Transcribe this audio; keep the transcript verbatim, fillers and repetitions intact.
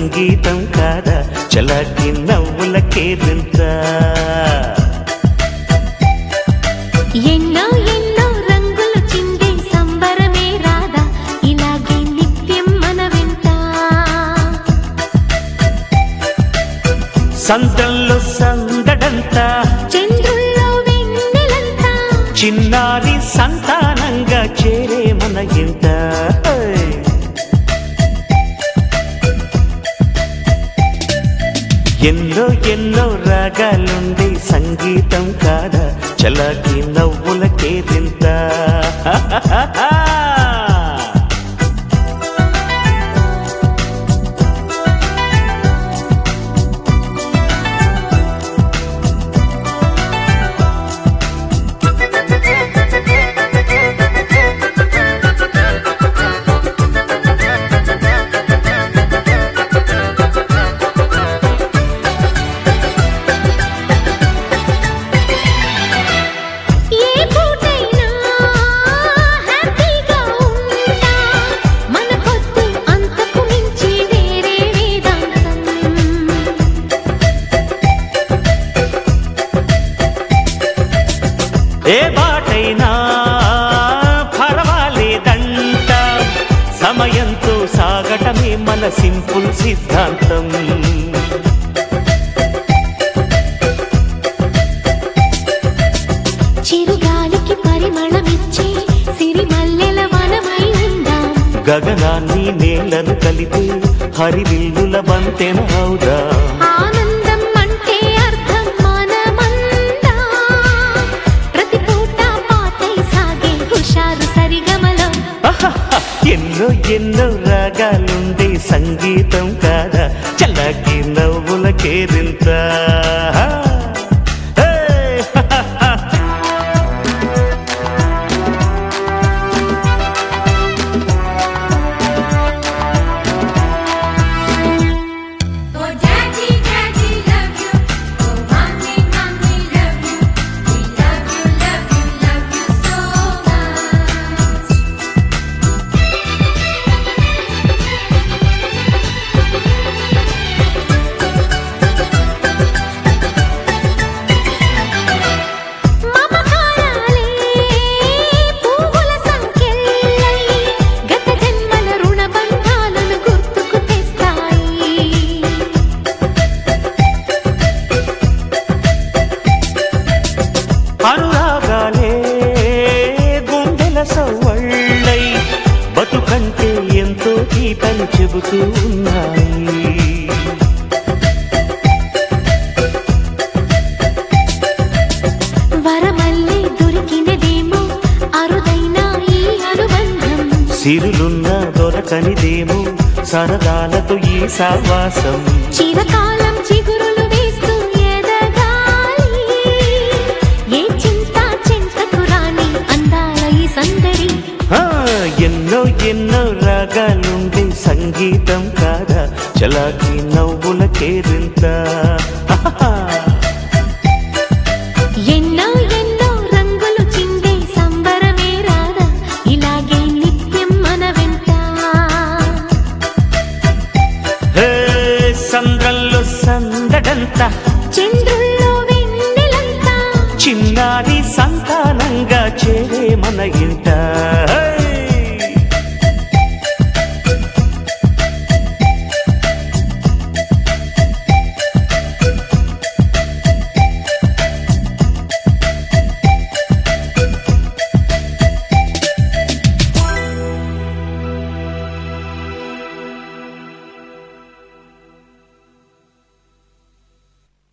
సంగీతం కాదా చలాకి నవ్వులకేరింత ఎన్నో ఎన్నో రంగులు చిందే సంబరమే రాదా ఇలాగే నిత్యం మన వెంట సందల్లో సందడంతా చంద్రుల్లో వెన్నెలంతా చిన్నారి సంతానంగా చేరే మన ఇంట ఎన్నో ఎన్నో రాగాలుండే సంగీతం కాదా చలాకి నవ్వులకేరింత ఏ బాటైనా పర్వాలేదంట సమయంతో సాగటమే మన సింపుల్ సిద్ధాంతం చిరుగాలికి పరిమళమిచ్చే సిరిమల్లెల వనమై ఉందాం గగనాన్ని నేలను కలిపే హరివిల్లుల బంతెన అవుదాం ఆనందం అంటే అర్థం మనమందా ప్రతి పూట పాటై సాగే హుషారు సరిగమలం ఎన్నో ఎన్నో రాగాలుండే సంగీతం కాదా చలాకి నవ్వులకేరింత అనురాగాలే గుండెల సవ్వళ్ళై బతుకంటే ఎంతో గీతని చెబుతూ ఉన్నాయి వరమల్లే దొరికినదేమో అరుదైన ఈ అనుబంధం సిరులున్న దొరకనిదేమో సరదాలతో ఈ సావాసం చిరకాలం చిగురులు వేస్తూ ఎదగాలి ఏ చింత చింతకు రాని అందాల ఈ సందడి ఎన్నో ఎన్నో రాగాలుండే సంగీతం కాదా చలాకి నవ్వులకేరింత ఎన్నో ఎన్నో రంగులు చిందే సంబరమే రాదా ఇలాగే నిత్యం మన వెంట సంద్రంలో సందడంతా చంద్రుల్లో వెన్నెలంతా చిన్నారి సంతానంగా చేరే మన ఇంట